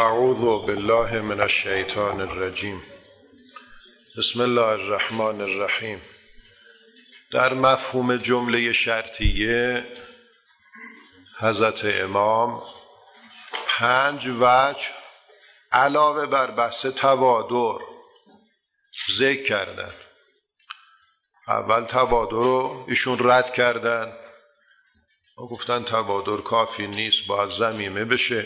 اعوذ بالله من الشیطان الرجیم. بسم الله الرحمن الرحیم. در مفهوم جمله شرطیه حضرت امام 5 وجه علاوه بر بحث تبادر ذکر کردن. اول تبادر رو ایشون رد کردن و گفتن تبادر کافی نیست، باید ضمیمه بشه.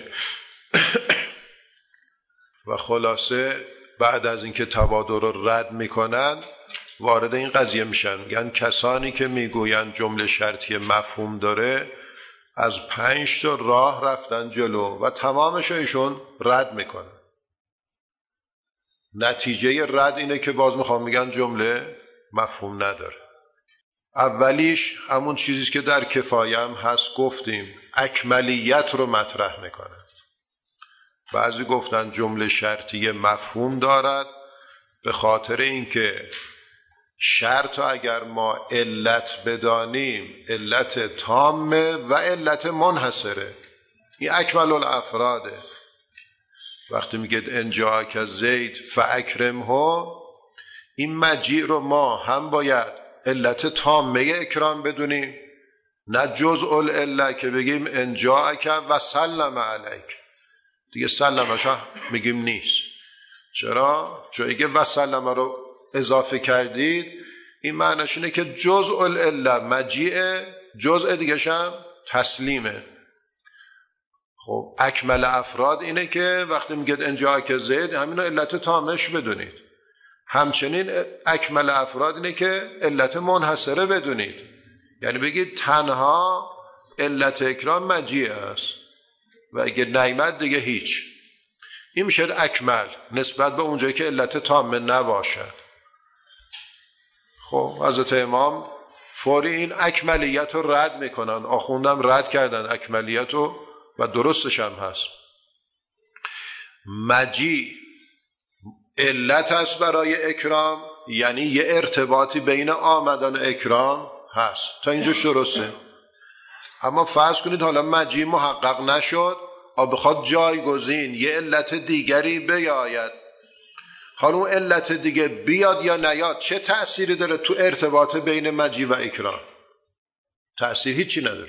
و خلاصه بعد از اینکه تبادر رو رد میکنن وارد این قضیه میشن، میگن کسانی که میگوین جمله شرطی مفهوم داره از 5 تا راه رفتن جلو و تمامش ایشون رد میکنن. نتیجه رد اینه که باز میگن جمله مفهوم نداره. اولیش همون چیزیست که در کفایه هم هست، گفتیم اکملیت رو مطرح میکنن. بعضی گفتن جمله شرطی مفهوم دارد به خاطر اینکه شرط اگر ما علت بدانیم علت تامه و علت منحصره. این اکمل الافراده. وقتی میگید ان جاءک زید فاکرمه، این مجیع رو ما هم باید علت تامه اکرام بدونیم، نه جزء العله که بگیم ان جاءک و سلم علیک. دیگه سلمش میگیم نیست. چرا؟ چون اگه و سلم رو اضافه کردید این معنیش اینه که جزء العله مجیع، جزء دیگه هم تسلیمه. خب اکمل افراد اینه که وقتی میگید ان جاءک زید همین علت تامش بدونید. همچنین اکمل افراد اینه که علت منحصره بدونید، یعنی بگید تنها علت اکرام مجیع است و اگه نیامد دیگه هیچ. این میشه اکمل نسبت به اونجایی که علت تامه نباشد. خب حضرت امام فوری این اکملیت رو رد میکنن. آخوندم رد کردن اکملیت رو و درستش هم هست. مجیع علت هست برای اکرام، یعنی یه ارتباطی بین آمدن اکرام هست. تا اینجاش درسته. اما فرض کنید حالا مجیع محقق نشد و بخواد جایگزین یه علت دیگری بیاید. حالا اون علت دیگه بیاد یا نیاد چه تأثیری داره تو ارتباط بین مجیع و اکرام؟ تأثیر هیچی نداره.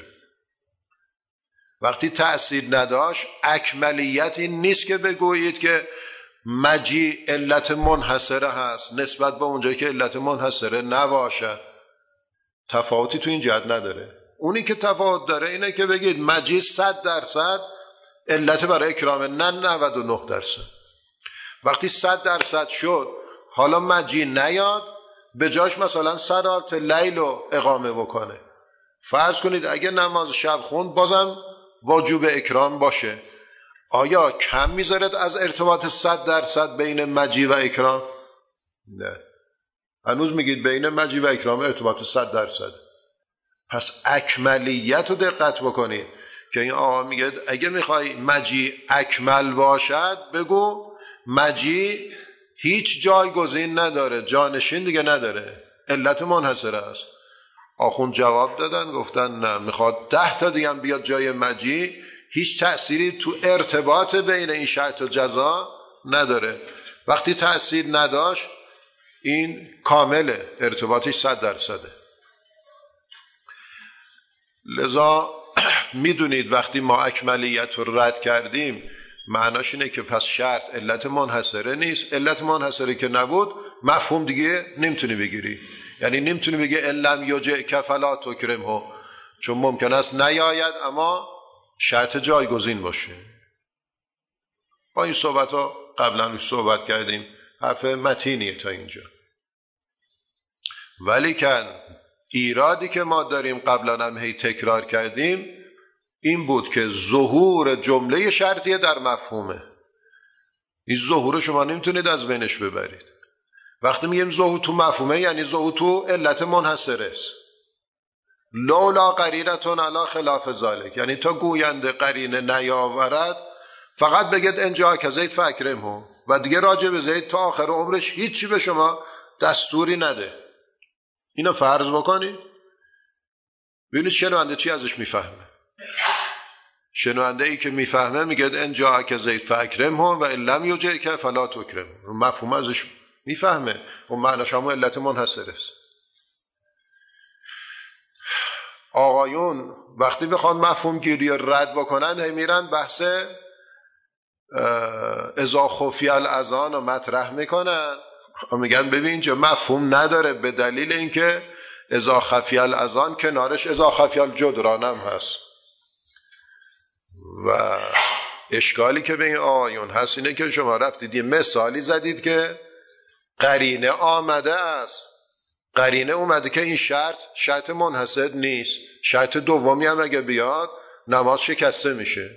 وقتی تأثیر نداشت اکملیت این نیست که بگویید که مجیع علت منحصره هست نسبت به اونجایی که علت منحصره نباشد. تفاوتی تو این جهت نداره. اونی که تفاوت داره اینه که بگید مجیع 100% علت برای اکرام، نه 99%. وقتی 100% شد حالا مجیع نیاد، به جاش مثلا صلات لیل رو اقامه بکنه. فرض کنید اگه نماز شب خوند بازم واجب اکرام باشه، آیا کم میذارد از ارتباط 100% بین مجیع و اکرام؟ نه، هنوز میگید بین مجیع و اکرام ارتباط 100%. پس اکملیت رو دقت بکنید که این آقا میگه اگه میخوای مجیع اکمل باشد بگو مجیع هیچ جایگزین نداره، جانشین دیگه نداره، علت منحصره است. آخوند جواب دادن گفتن نه، میخواد 10 تا دیگه هم بیاد جای مجیع، هیچ تأثیری تو ارتباط بین این شرط و جزا نداره. وقتی تأثیر نداشت این کامله، ارتباطش 100%. لذا میدونید وقتی ما اکملیت رو رد کردیم معناش اینه که پس شرط علت منحصره نیست. علت منحصره که نبود مفهوم دیگه نمیتونی بگیری، یعنی نمیتونی بگی ان لم یجئ فلا تکرمه، چون ممکن است نیاید اما شرط جایگزین باشه. با این صحبت ها قبلا صحبت کردیم، حرف متینیه تا اینجا. ولیکن ایرادی که ما داریم قبلا هم هی تکرار کردیم این بود که ظهور جمله شرطیه در مفهومه. این ظهور شما نمیتونید از بینش ببرید. وقتی میگیم ظهور تو مفهومه یعنی ظهور تو علت منحصره است. لولا قرینتون علی خلاف ذالک، یعنی تا گوینده قرینه نیاورد فقط بگید ان جاءک زید فاکرمه و دیگه راجع به زید تا آخر عمرش هیچی به شما دستوری نده. اینو فرض بکنید ببینید شنونده چی ازش میفهمه. شنونده ای که میفهمه میگه ان جاءک زید فاکرمه و ان لم یجئک فلا تکرمه. مفهوم ازش میفهمه و معناش هم علت منحصر است. آقایون وقتی بخوان مفهوم گیری رد بکنن میرن بحث اذا خفی الاذان رو مطرح میکنن، میگن ببین اینجا مفهوم نداره به دلیل اینکه اذا خفی الاذان کنارش اذا خفی الجدران هم هست. و اشکالی که به این آیون هست اینه که شما رفتید یه مثالی زدید که قرینه آمده است، قرینه اومده که این شرط منحصر نیست، شرط دومی هم اگه بیاد نماز شکسته میشه.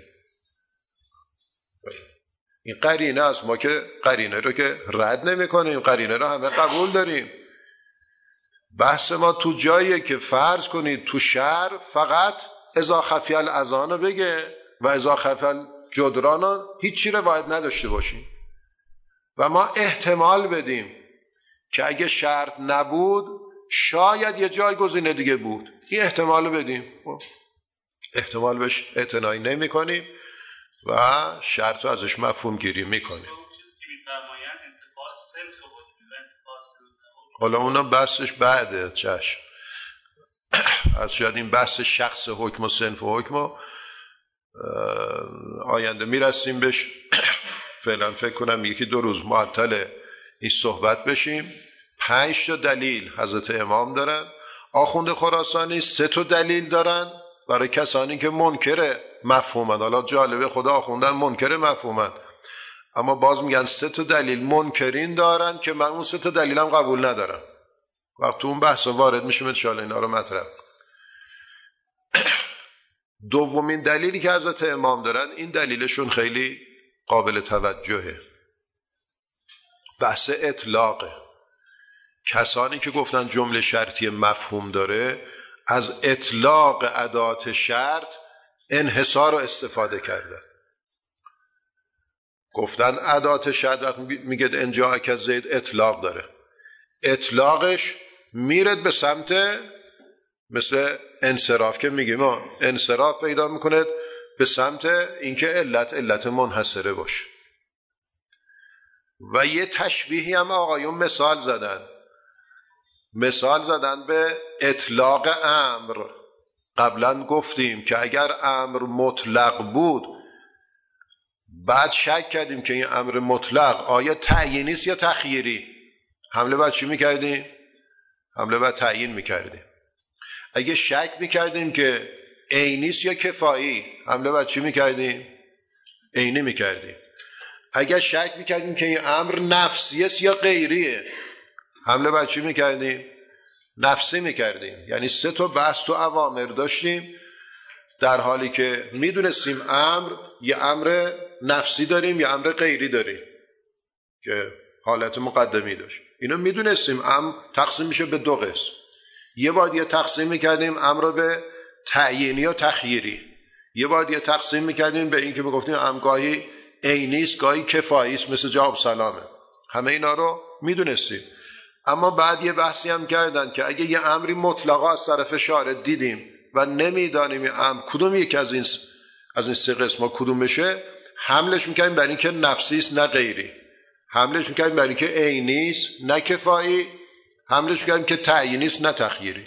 این قرینه است، ما که قرینه رو که رد نمی کنیم، قرینه رو همه قبول داریم. بحث ما تو جاییه که فرض کنید تو شهر فقط اذا خفی الاذان رو بگه و اذا خفی الجدران رو هیچی روایت نداشته باشیم و ما احتمال بدیم که اگه شرط نبود شاید یه جایگزین دیگه بود. این احتمال رو بدیم، احتمال بهش اعتنایی نمی کنیم و شرط رو ازش مفهوم گیری میکنیم. حالا اونا بحثش بعده، چشم از شاید این بحث شخص حکم و صنف و حکم و آینده میرسیم بهش. فعلا فکر کنم یکی دو روز معطل این صحبت بشیم. 5 تا دلیل حضرت امام دارن، آخوند خراسانی 3 تا دلیل دارن برای کسانی که منکر مفهومند. حالا جالبه خدا آخوندن منکر مفهومند، اما باز میگن 3 تا دلیل منکرین دارن که من اون 3 تا دلیلم قبول ندارم. وقتی اون بحث وارد میشیم ان شاء الله اینا رو مطرح. دومین دلیلی که حضرت امام دارن، این دلیلشون خیلی قابل توجهه، بحث اطلاقه. کسانی که گفتن جمله شرطی مفهوم داره از اطلاق ادات شرط انحصار رو استفاده کردن. گفتن ادات شرط میگه ان جاءک زید اطلاق داره، اطلاقش میرد به سمت مثل انصراف که میگیم انصراف پیدا میکنه به سمت اینکه علت منحصره باشه. و یه تشبیهی هم آقایون مثال زدن به اطلاق امر. قبلا گفتیم که اگر امر مطلق بود بعد شک کردیم که این امر مطلق آیا تعیینی است یا تخییری، حمله بر چی میکردیم؟ حمله بر تعیین میکردیم. اگه شک میکردیم که عینی است یا کفایی، حمله بر چی میکردیم؟ عینی میکردیم. اگه شک میکردیم که این امر نفسی است یا غیریه، حمله بر چی میکردیم؟ نفسی میکردیم. یعنی 3 تا بحث تو اوامر داشتیم، در حالی که میدونستیم یه امر نفسی داریم یه امر غیری داریم که حالت مقدمی داشت. اینو میدونستیم. تقسیم میشه به 2 قسم. یه بار یه تقسیم میکردیم امر رو به تعیینی و تخییری، یه بار یه تقسیم میکردیم به این که میگفتیم گاهی عینی است گاهی کفایی است مثل جواب سلامه. همه اینا رو میدونستیم. اما بعد یه بحثی هم کردن که اگه یه امری مطلقا از طرف شارع دیدیم و نمیدانیم این امر کدوم یک از این 3 قسم‌ها کدوم بشه، حملش میکنیم برای اینکه نفسی است نه غیری، حملش میکنیم برای اینکه عینی است نه کفایی، حملش میکنیم که تعیینی است نه تخییری.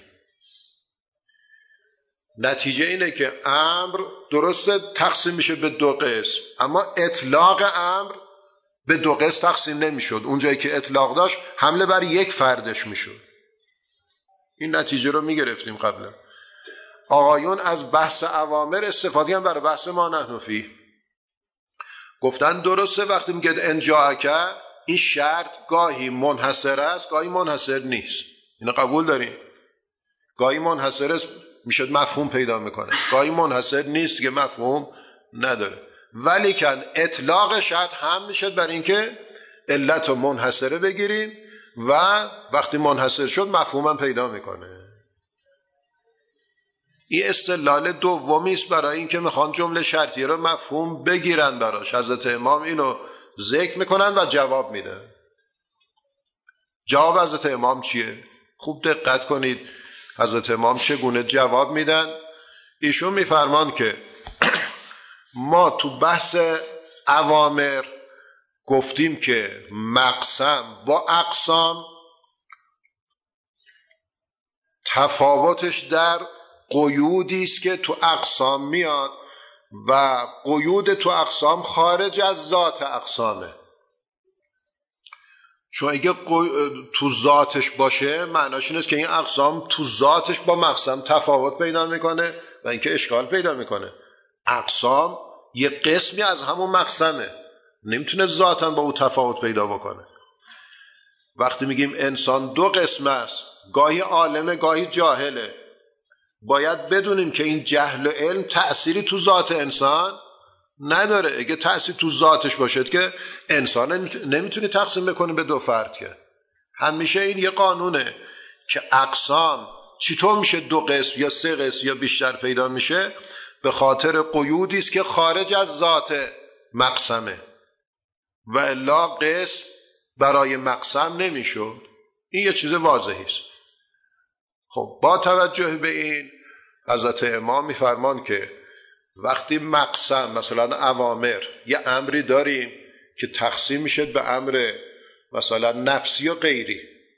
نتیجه اینه که امر درسته تقسیم میشه به 2 قسم، اما اطلاق امر به 2 قسم تقسیم نمیشد. اونجایی که اطلاق داشت حمله بر یک فردش میشد. این نتیجه رو میگرفتیم قبلا. آقایون از بحث اوامر استفاده هم برای بحث ما نحن فیه. گفتن درسته وقتی میگه ان جاءک، این شرط گاهی منحصر است گاهی منحصر نیست. اینو قبول داریم؟ گاهی منحصر است میشد مفهوم پیدا میکنه، گاهی منحصر نیست که مفهوم نداره. ولی کن اطلاق شرط هم میشد برای اینکه علت رو منحصره بگیریم و وقتی منحصر شد مفهومم پیدا میکنه. این استدلال دومی است برای اینکه میخوان جمله شرطیه رو مفهوم بگیرن براش. حضرت امام اینو ذکر میکنن و جواب میدن. جواب حضرت امام چیه؟ خوب دقت کنید حضرت امام چگونه جواب میدن. ایشون میفرمان که ما تو بحث اوامر گفتیم که مقسم با اقسام تفاوتش در قیودی است که تو اقسام میاد و قیود تو اقسام خارج از ذات اقسامه. چون اگه تو ذاتش باشه معناش این است که این اقسام تو ذاتش با مقسم تفاوت پیدا میکنه و اینکه اشکال پیدا میکنه. اقسام یه قسمی از همون مقسمه، نمیتونه ذاتاً با او تفاوت پیدا بکنه. وقتی میگیم انسان دو قسم است، گاهی عالمه گاهی جاهله، باید بدونیم که این جهل و علم تأثیری تو ذات انسان نداره. اگه تأثیر تو ذاتش باشد که انسان نمیتونی تقسیم بکنی به دو فرد. که همیشه این یه قانونه که اقسام چطور میشه دو قسم یا سه قسم یا بیشتر پیدا میشه، به خاطر قیودی است که خارج از ذات مقسمه و الا قسم برای مقسم نمیشد. این یه چیز واضحی است. خب با توجه به این حضرت امام میفرمان که وقتی مقسم مثلا اوامر یه امری داریم که تقسیم میشه به امر مثلا نفسی و غیری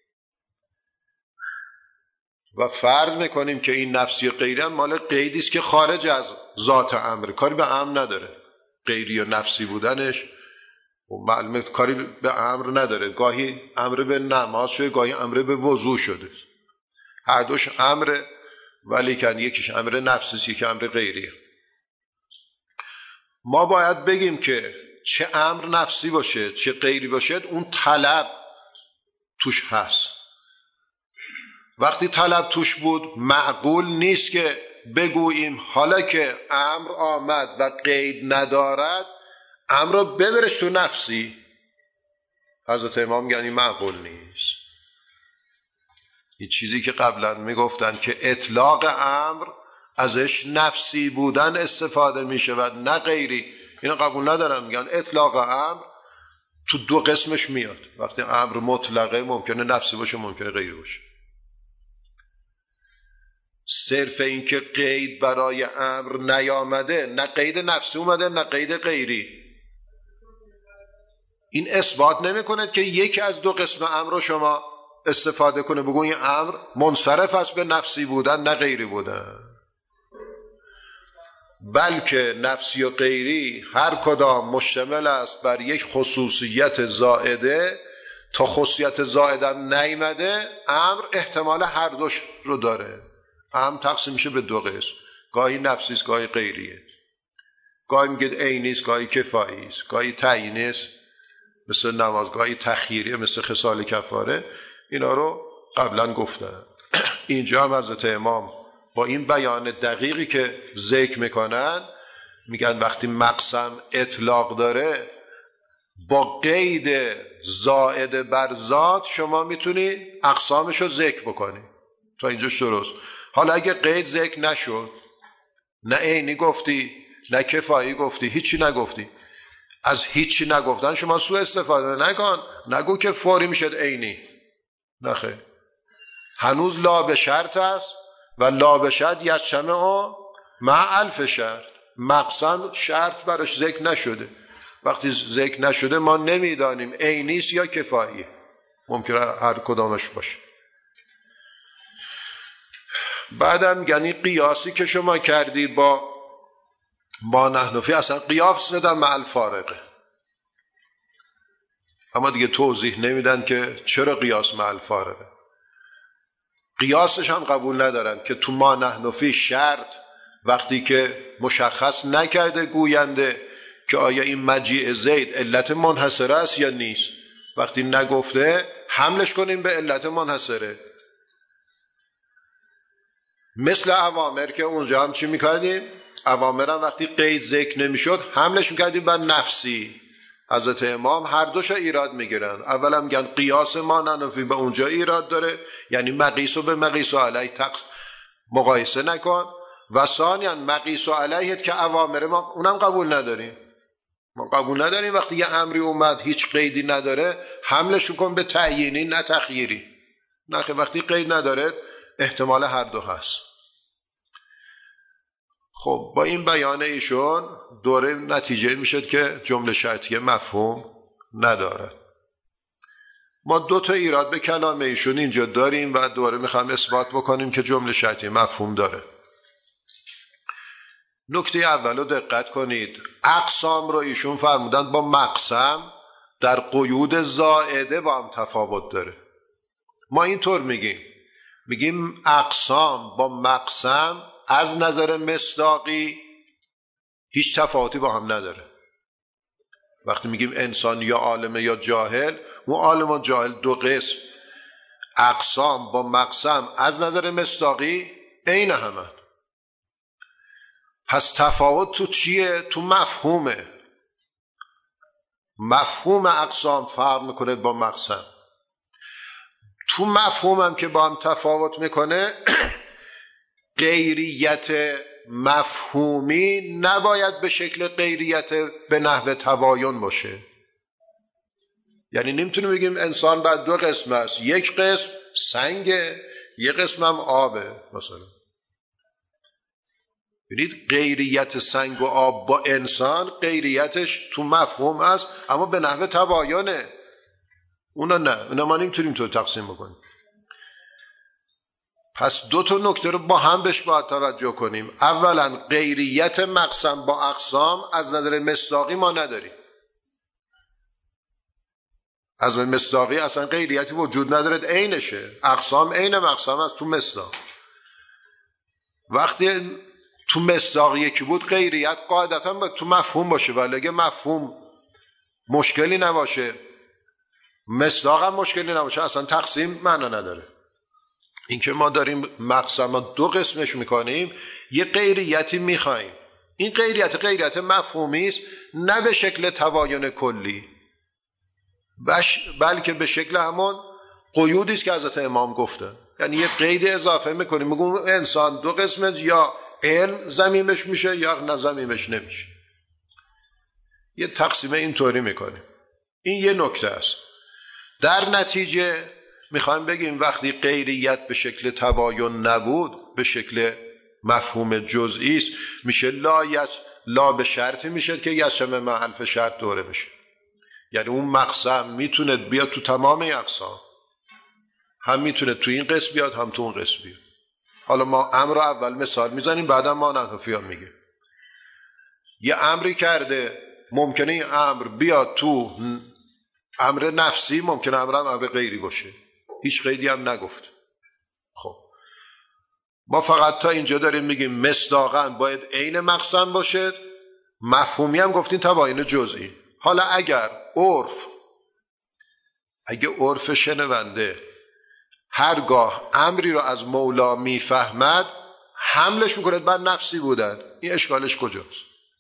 و فرض میکنیم که این نفسی و غیری هم مال قیدی است که خارج از ذات امر، کاری به امر نداره. غیری و نفسی بودنش معلومه کاری به امر نداره. گاهی امر به نماز شده، گاهی امر به وضو شده، هر دوش امر، ولی که یکیش امر نفسی یکی امر غیریه. ما باید بگیم که چه امر نفسی باشه چه غیری باشه اون طلب توش هست. وقتی طلب توش بود معقول نیست که بگوییم حالا که امر آمد و قید ندارد امر رو ببرش تو نفسی. حضرت امام میگن این معقول نیست. این چیزی که قبلا میگفتن که اطلاق امر ازش نفسی بودن استفاده میشه و نه غیری، اینو قبول ندارن. میگن اطلاق امر تو دو قسمش میاد. وقتی امر مطلقه ممکنه نفسی باشه ممکنه غیری باشه. صرف این که قید برای امر نیامده، نه قید نفسی اومده نه قید غیری، این اثبات نمیکنه که یکی از دو قسم امر رو شما استفاده کنه بگو این امر منصرف است به نفسی بودن نه غیری بودن. بلکه نفسی و غیری هر کدام مشتمل است بر یک خصوصیت زائده. تا خصوصیت زائده نیامده امر احتمال هر دوش رو داره. امر تقسیم میشه به دو قسم، گاهی نفسی است گاهی غیریه، گاهی میگید عینی است گاهی کفایی است، گاهی تعیینی است مثل نماز، گاهی تخییریه مثل خصال کفاره. اینا رو قبلا گفتن. اینجا هم حضرت امام با این بیان دقیقی که ذکر میکنن میگن وقتی مقسم اطلاق داره با قید زائد بر ذات شما میتونی اقسامش رو ذکر بکنی. تا اینجاش درست. حالا اگه قید ذکر نشد، نه عینی گفتی نه کفایی گفتی، هیچی نگفتی، از هیچی نگفتن شما سوء استفاده نکن. نگو که فوری میشد عینی، نخیر، هنوز لا به شرط است و لا به شرط یجتمع مع الف شرط. مقسم شرط براش ذکر نشده. وقتی ذکر نشده ما نمیدانیم عینیست یا کفایی، ممکنه هر کدامش باشه. بعدم یعنی قیاسی که شما کردی با ما نحنفی اصلا قیاس ندن مع الفارقه، اما دیگه توضیح نمیدن که چرا قیاس مع الفارقه. قیاسش هم قبول ندارن که تو ما نحنفی شرط وقتی که مشخص نکرده گوینده که آیا این مجیء زید علت منحصره است یا نیست، وقتی نگفته حملش کنیم به علت منحصره. مثل اوامر که اونجا هم چی میکردیم؟ اوامر هم وقتی قید ذکر نمیشد حملش میکردیم بر نفسی. حضرت امام هر دوشا ایراد میگیرن. اولا میگن قیاس ما نحنفی به اونجا ایراد داره، یعنی مقیس و به مقیس و علیه مقایسه نکن، و ثانیا مقیس و علیه که اوامر ما اونم قبول نداریم. ما قبول نداریم وقتی یه امری اومد هیچ قیدی نداره حملش کن به تعیینی نه تخییری. نه که وقتی قید نداره احتمال هر دو هست. خب با این بیان ایشون دوره نتیجه میشه که جمله شرطیه مفهوم نداره. ما 2 تا ایراد به کلام ایشون اینجا داریم و دوره میخوام اثبات بکنیم که جمله شرطیه مفهوم داره. نکته اول رو دقت کنید. اقسام رو ایشون فرمودن با مقسم در قیود زائده با هم تفاوت داره. ما اینطور میگیم اقسام با مقسم از نظر مصداقی هیچ تفاوتی با هم نداره. وقتی میگیم انسان یا عالم یا جاهل، اون عالم و جاهل 2 قسم. اقسام با مقسم از نظر مصداقی عین همه. پس تفاوت تو چیه؟ تو مفهومه. مفهوم اقسام فرق میکنه با مقسم. تو مفهومم که با هم تفاوت میکنه، غیریت مفهومی نباید به شکل غیریت به نحو تباین باشه. یعنی نمیتونیم بگیم انسان بر 2 قسم است، یک قسم سنگه، یک قسم هم آبه مثلا. ببینید غیریت سنگ و آب با انسان غیریتش تو مفهوم است، اما به نحو تباینه. اونا نه، اونا ما نمیتونیم تو تقسیم بکنیم. پس 2 تا نکته رو با هم بهش باید توجه کنیم. اولا غیریت مقسم با اقسام از نظر مصداقی ما نداریم. از نظر مصداقی اصلا غیریتی وجود نداره، عینشه. اقسام عین مقسم است تو مصداق. وقتی تو مصداق یکی بود، غیریت قاعدتا باید تو مفهوم باشه، ولی اگه مفهوم مشکلی نباشه، مصداق هم مشکلی نباشه، اصلا تقسیم معنا نداره. این که ما داریم مقسم 2 قسمش میکنیم، یه غیریتی میخوایم. این غیریت مفهومی است، نه به شکل تباین کلی، بلکه به شکل همون قیودی است که حضرت امام گفته. یعنی یه قید اضافه میکنیم، میگم انسان 2 قسمه، یا علم زمیمش میشه یا نه زمیمش نمیشه. یه تقسیم اینطوری میکنیم. این یه نکته است. در نتیجه میخوایم بگیم وقتی غیریت به شکل تباین نبود، به شکل مفهوم جزئی است، میشه لا به شرطی میشه که یشم مع الف شرط دوره میشه. یعنی اون مقسم میتونه بیاد تو تمام اقسام، هم میتونه تو این قسم بیاد هم تو اون قسم بیاد. حالا ما امر اول مثال میزنیم، بعدا ما نحویان میگه یه امری کرده، ممکنه این امر بیاد تو امر نفسی، ممکنه امر غیری باشه، هیچ قیدی هم نگفت. خب ما فقط تا اینجا داریم میگیم مصداقاً باید عین مقسم باشه، مفهومی هم گفتیم تباین جزئی. حالا اگه عرف شنونده هرگاه امری رو از مولا میفهمد، حملش میکنه بر نفسی بودن، این اشکالش کجاست؟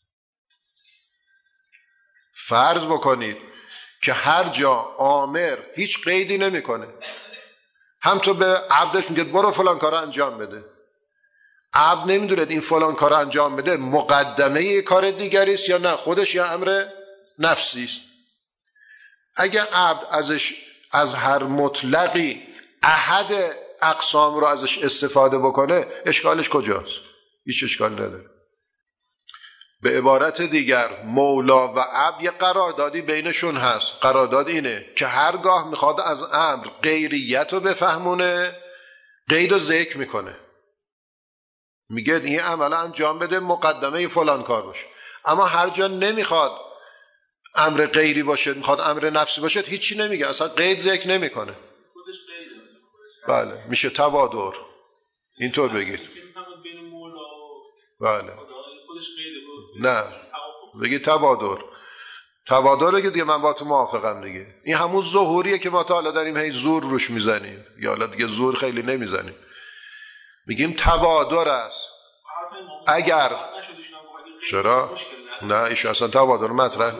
فرض بکنید که هر جا آمر هیچ قیدی نمیکنه، هم تو به عبدش میگه برو فلان کار انجام بده، عبد نمیدونه این فلان کار انجام بده مقدمه یه کار دیگری است یا نه خودش یا امر نفسی است. اگه عبد از هر مطلقی احد اقسام رو ازش استفاده بکنه، اشکالش کجاست؟ هیچ اشکال نداره. به عبارت دیگر مولا و عبد یه قراردادی بینشون هست. قرارداد اینه که هرگاه میخواد از امر غیریت رو بفهمونه، قید رو ذکر میکنه، میگه این عمل انجام بده مقدمه فلان کار باشه. اما هر جا نمیخواد امر غیری باشه، میخواد امر نفسی باشه، هیچی نمیگه، اصلا قید ذکر نمیکنه. بله میشه تبادر، اینطور بگید. بله نه بگید تبادره که دیگه من با تو موافقم دیگه. این همون ظهوریه که ما تا حالا داریم هی زور روش میزنیم، یا حالا دیگه زور خیلی نمیزنیم، میگیم تبادر است. اگر چرا؟ نه ایشون اصلا تبادر مطرح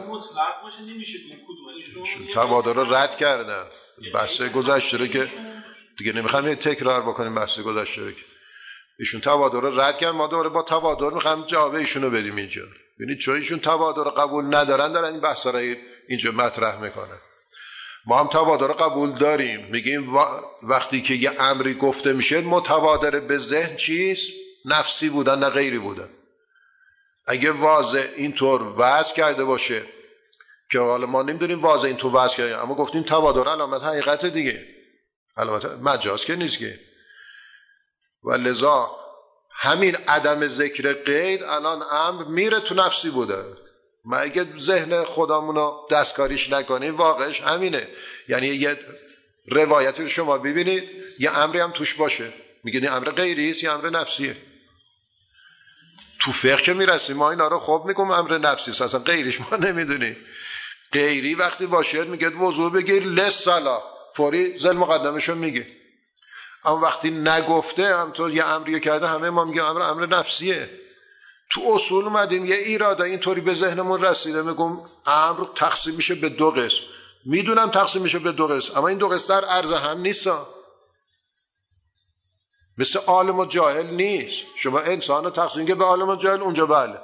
تبادر رو رد کردن. بحث گذشته رو که دیگه نمیخوام تکرار بکنیم، بحث گذشته رو که ایشون تبادر رو رد کردن، ما دوباره با تبادر میخوام جواب ایشون رو بدیم اینجا. ببینید چون ایشون تبادر رو قبول ندارن، دارن این بحث رو اینجا مطرح میکنن. ما هم تبادر رو قبول داریم، میگیم وقتی که یه امری گفته میشه متبادر به ذهن چیست؟ نفسی بودن نه غیری بودن. اگه واضح اینطور وضع کرده باشه که حالا ما نمیدونیم واضح اینطور وضع کرده، اما گفتیم تبادر علامت حقیقت دیگه، علامت مجاز که نیست که. و لذا همین عدم ذکر قید الان امر میره تو نفسی بوده. ما اگه ذهن خودمونو دستکاریش نکنیم واقعش همینه. یعنی یه روایتی رو شما ببینید یه امری هم توش باشه، میگه امر غیری است یا امر نفسیه. تو فقه که میرسیم ما اینا رو خوب میگم امر نفسی است، اصلا غیریش ما نمیدونیم. غیری وقتی باشه میگه وضو بگیر للصلاة، فوری ذل مقدمشو میگه. اما وقتی نگفته هم تو یه امریه کرده همه ما میگه امر نفسیه. تو اصول اومدیم یه ایراده اینطوری به ذهنمون رسیده، میگم امر تقسیم میشه به دو قسم. میدونم تقسیم میشه به دو قسم، اما این دو قسم در عرض هم نیستن. مثل عالم و جاهل نیست. شما انسان رو تقسیم که به عالم و جاهل اونجا بله،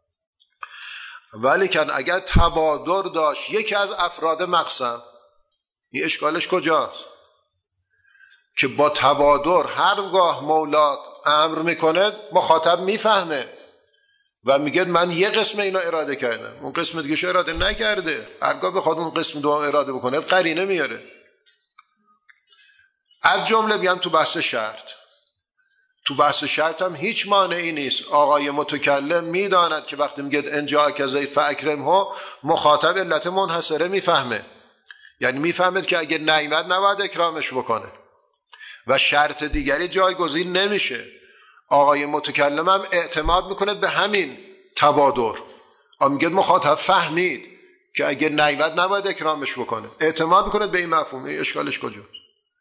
ولی کن اگر تبادر داشت یکی از افراد مقسم، این اشکالش کجاست؟ که با تبادر هرگاه مولات امر میکنه مخاطب میفهمه و میگه من یه قسم اینا اراده کردم، اون قسم دیگه شو اراده نکرده. هرگاه بخواد اون قسم دو اراده بکنه قرینه میاره. از جمله بیام تو بحث شرط. تو بحث شرط هم هیچ مانعی نیست. آقای متکلم میداند که وقتی میگه انجا که زید فاکرمه، مخاطب علت منحصره میفهمه. یعنی میفهمه که اگه نیامد نباید اکرامش بکنه و شرط دیگری جایگزین نمیشه. آقای متکلم هم اعتماد میکنه به همین تبادر. میگه مخاطب فهمید که اگه نیامد نباید اکرامش بکنه، اعتماد میکنه به این مفهوم. اشکالش کجاست؟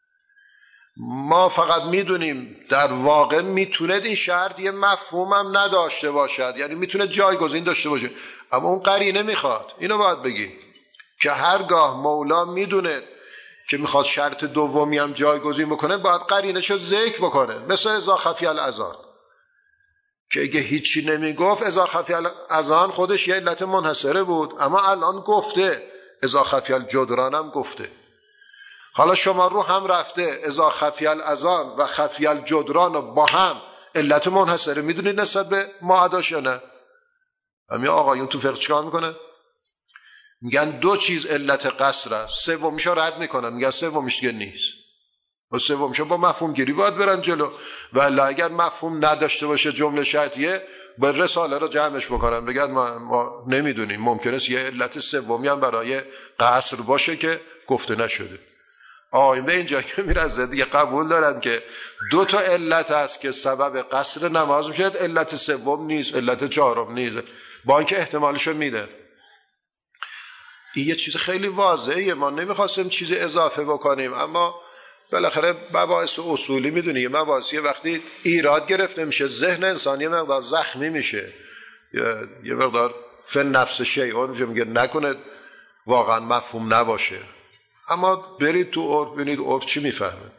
ما فقط میدونیم در واقع میتونه این شرط یه مفهوم هم نداشته باشد، یعنی میتونه جایگزین داشته باشه، اما اون قرینه میخواد. اینو باید بگیم که هرگاه مولا میدونه که میخواد شرط دومی هم جایگزین بکنه باید قرینه‌شو ذکر بکنه. مثل اذا خفی الاذان که اگه هیچی نمیگفت اذا خفی الاذان خودش یه علت منحصره بود، اما الان گفته اذا خفی الجدران هم گفته. حالا شما رو هم رفته اذا خفی الاذان و خفی الجدران رو با هم علت منحصره میدونید نسبت به معاداش یا نه؟ همین آقایون تو فقه چیکار میکنه؟ میگن دو چیز علت قصر است، سومیشو رد میکنن، میگن سومیش دیگه نیست و سومیشو با مفهوم گیری باید برن جلو. ولی اگر مفهوم نداشته باشه جمله شرطیه با رساله رو جمعش بکنن بگن ما نمیدونیم، ممکنه یه علت سومی هم برای قصر باشه که گفته نشده. به اینجا که میرسه دیگه قبول دارن که دو تا علت هست که سبب قصر نماز میشه، علت سوم نیست، علت چهارم نیست، با اینکه احتمالشو میده. این یه چیز خیلی واضحه، ما نمیخواستیم چیز اضافه بکنیم، اما بالاخره مباحث اصولی میدونی یه مباحثی وقتی ایراد گرفته میشه ذهن انسانی یه مقدار زخمی میشه، یه مقدار فن نفس شیعون میگه نکنه واقعا مفهوم نباشه. اما برید تو عرف ببینید عرف چی میفهمه.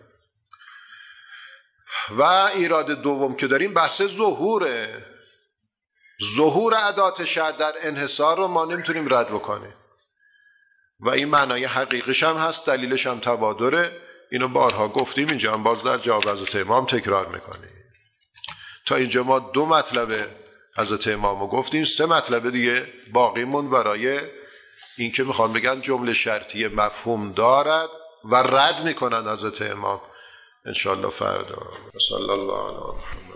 و ایراد دوم که داریم بحث ظهوره. ظهور ادات شرط در انحصار رو ما نمیتونیم رد بکنیم و این معنای حقیقیش هم هست، دلیلش هم تبادره. اینو بارها گفتیم، اینجا هم باز در جواب حضرت امام تکرار میکنیم. تا اینجا ما دو مطلب حضرت امامو گفتیم، سه مطلب دیگه باقی مون برای این که میخوان بگن جمله شرطیه مفهوم دارد و رد میکنن حضرت امام. انشاءالله فردا. صلی الله علیه و